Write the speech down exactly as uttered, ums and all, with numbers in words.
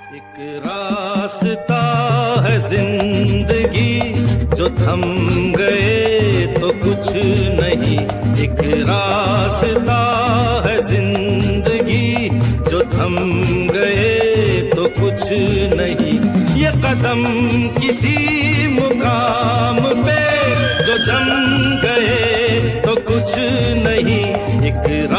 एक रास्ता है जिंदगी, जो थम गए तो कुछ नहीं। एक रास्ता है जिंदगी, जो थम गए तो कुछ नहीं। ये कदम किसी मुकाम पे जो जम गए तो कुछ नहीं। एक